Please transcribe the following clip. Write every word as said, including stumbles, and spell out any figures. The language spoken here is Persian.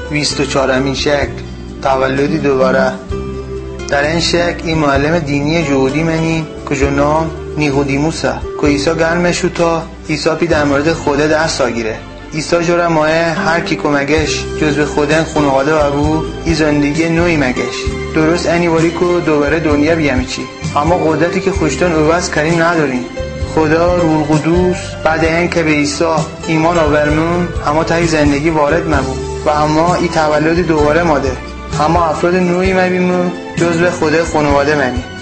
بیست و چهارمین شکل تولدی دوباره. در این شکل این معلم دینی جهودی منی که نام نیقودیموسه که عیسی گرمشو تا عیسی پی در مورد خوده دست آگیره. عیسی جوره ماه هر کی کمگش جز به خودن خانواده و ابو ای زندگی نوی مگش درست اینی واری که دوباره دنیا بیامی چی، اما قدرتی که خوشتن اوز کریم نداریم. خدا روح القدوس بعد این که به عیسی ایمان آورمون اما تایی زندگی وارد مبود و اما ای تولد دوباره ماده، اما افراد نوعی مبیمون جز به خود خانواده منی.